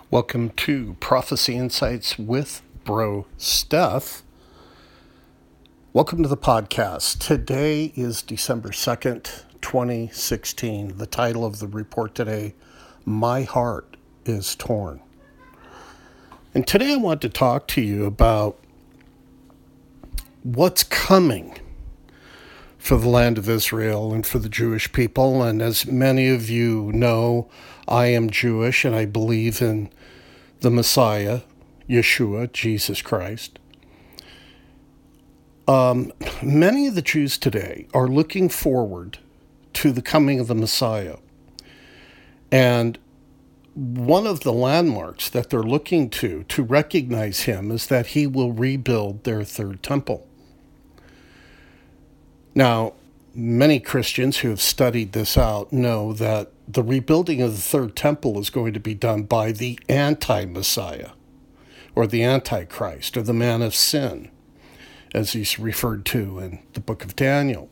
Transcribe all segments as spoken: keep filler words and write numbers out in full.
Welcome to Prophecy Insights with Bro Steph. Welcome to the podcast. Today is December second, twenty sixteen. The title of the report today, My Heart is Torn. And today I want to talk to you about what's coming for the land of Israel and for the Jewish people. And as many of you know, I am Jewish and I believe in the Messiah, Yeshua, Jesus Christ. Um, many of the Jews today are looking forward to the coming of the Messiah. And one of the landmarks that they're looking to, to recognize him, is that he will rebuild their third temple. Now, many Christians who have studied this out know that the rebuilding of the third temple is going to be done by the anti-Messiah, or the Antichrist, or the man of sin, as he's referred to in the book of Daniel.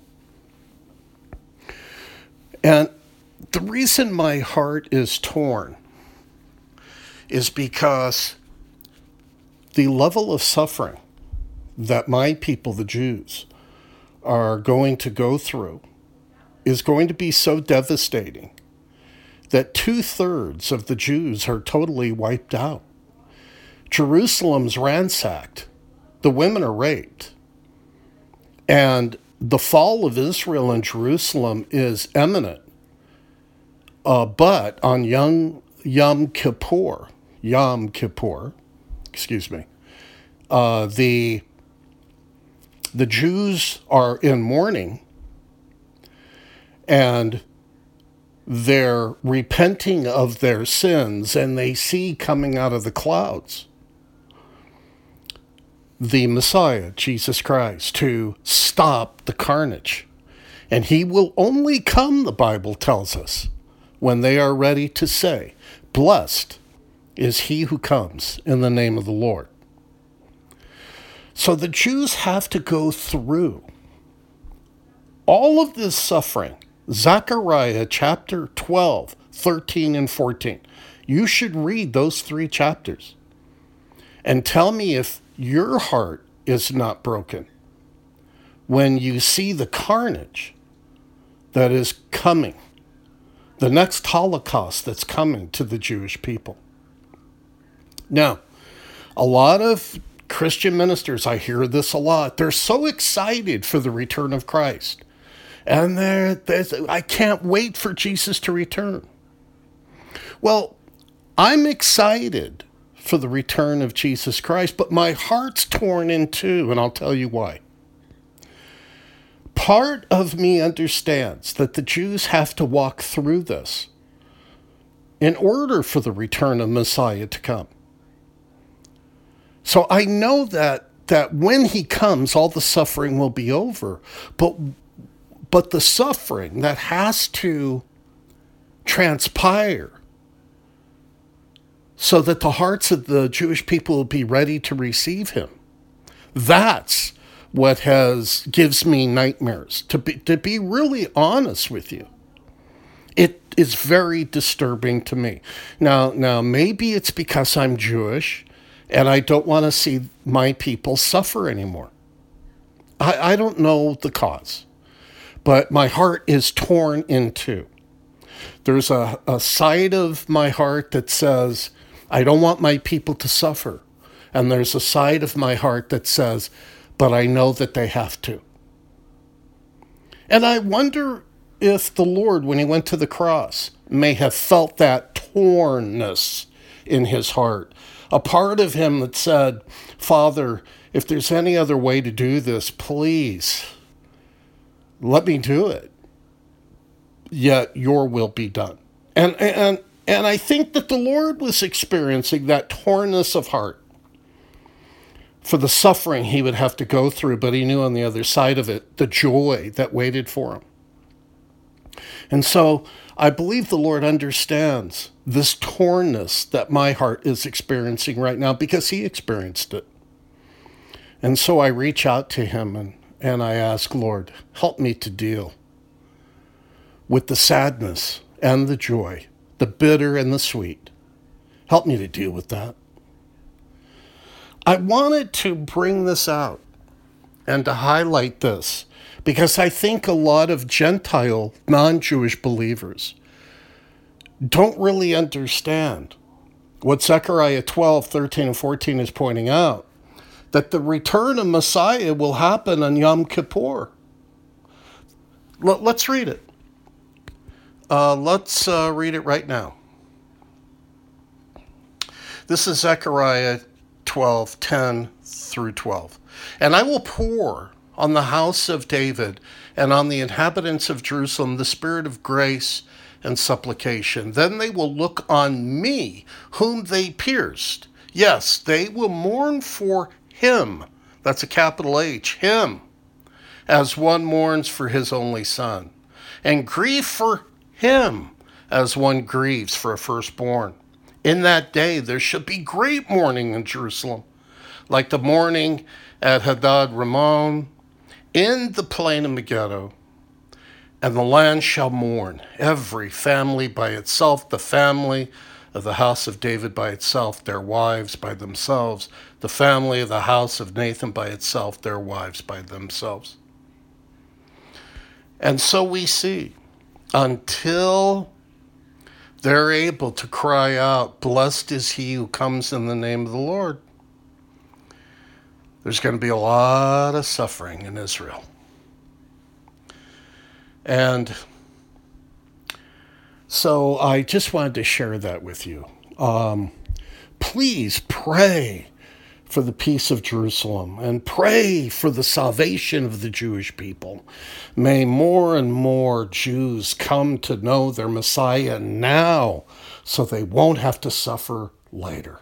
And the reason my heart is torn is because the level of suffering that my people, the Jews, are going to go through is going to be so devastating that two-thirds of the Jews are totally wiped out. Jerusalem's ransacked. The women are raped. And the fall of Israel and Jerusalem is imminent. Uh, but on Yom, Yom Kippur, Yom Kippur, excuse me, uh, the the Jews are in mourning, and they're repenting of their sins, and they see coming out of the clouds the Messiah, Jesus Christ, to stop the carnage. And he will only come, the Bible tells us, when they are ready to say, "Blessed is he who comes in the name of the Lord." So the Jews have to go through all of this suffering. Zechariah chapter twelve, thirteen, and fourteen. You should read those three chapters and tell me if your heart is not broken when you see the carnage that is coming, the next Holocaust that's coming to the Jewish people. Now, a lot of Christian ministers, I hear this a lot, they're so excited for the return of Christ. And they're, they're, I can't wait for Jesus to return. Well, I'm excited for the return of Jesus Christ, but my heart's torn in two, and I'll tell you why. Part of me understands that the Jews have to walk through this in order for the return of Messiah to come. So I know that, that when he comes, all the suffering will be over, but But the suffering that has to transpire so that the hearts of the Jewish people will be ready to receive him, that's what has gives me nightmares. To be, to be really honest with you, it is very disturbing to me. Now, now maybe it's because I'm Jewish and I don't want to see my people suffer anymore. I, I don't know the cause. But my heart is torn in two. There's a, a side of my heart that says, I don't want my people to suffer. And there's a side of my heart that says, but I know that they have to. And I wonder if the Lord, when he went to the cross, may have felt that tornness in his heart. A part of him that said, Father, if there's any other way to do this, please, let me do it, yet your will be done. And, and, and I think that the Lord was experiencing that tornness of heart for the suffering he would have to go through, but he knew on the other side of it, the joy that waited for him. And so I believe the Lord understands this tornness that my heart is experiencing right now because he experienced it. And so I reach out to him and And I ask, Lord, help me to deal with the sadness and the joy, the bitter and the sweet, Help me to deal with that. I wanted to bring this out and to highlight this because I think a lot of Gentile, non-Jewish believers don't really understand what Zechariah twelve, thirteen, and fourteen is pointing out, that the return of Messiah will happen on Yom Kippur. L- let's read it. Uh, let's uh, read it right now. This is Zechariah twelve, ten through twelve. And I will pour on the house of David and on the inhabitants of Jerusalem the spirit of grace and supplication. Then they will look on me, whom they pierced. Yes, they will mourn for him. That's a capital H, him, as one mourns for his only son, and grieve for him as one grieves for a firstborn. In that day there shall be great mourning in Jerusalem, like the mourning at Hadad Rimmon in the plain of Megiddo. And the land shall mourn, every family by itself, the family of the house of David by itself, their wives by themselves, the family of the house of Nathan by itself, their wives by themselves. And so we see, until they're able to cry out, blessed is he who comes in the name of the Lord, there's going to be a lot of suffering in Israel. And so I just wanted to share that with you. Um, please pray for the peace of Jerusalem and pray for the salvation of the Jewish people. May more and more Jews come to know their Messiah now so they won't have to suffer later.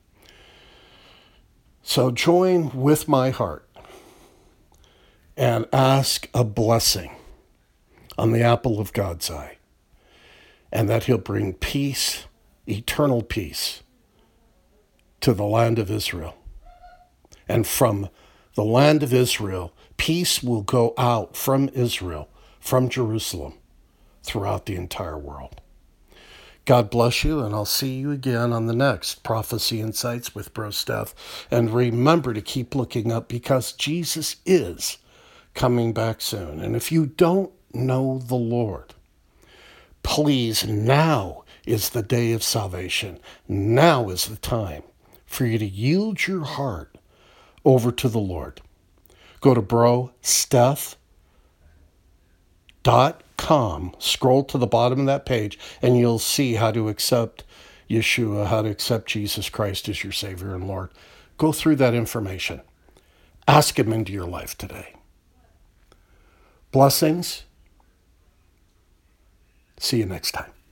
So join with my heart and ask a blessing on the apple of God's eye, and that he'll bring peace, eternal peace, to the land of Israel. And from the land of Israel, peace will go out from Israel, from Jerusalem, throughout the entire world. God bless you, and I'll see you again on the next Prophecy Insights with Bro Steph. And remember to keep looking up, because Jesus is coming back soon. And if you don't know the Lord, please, now is the day of salvation. Now is the time for you to yield your heart over to the Lord. Go to bro steph dot com, scroll to the bottom of that page, and you'll see how to accept Yeshua, how to accept Jesus Christ as your Savior and Lord. Go through that information. Ask him into your life today. Blessings. See you next time.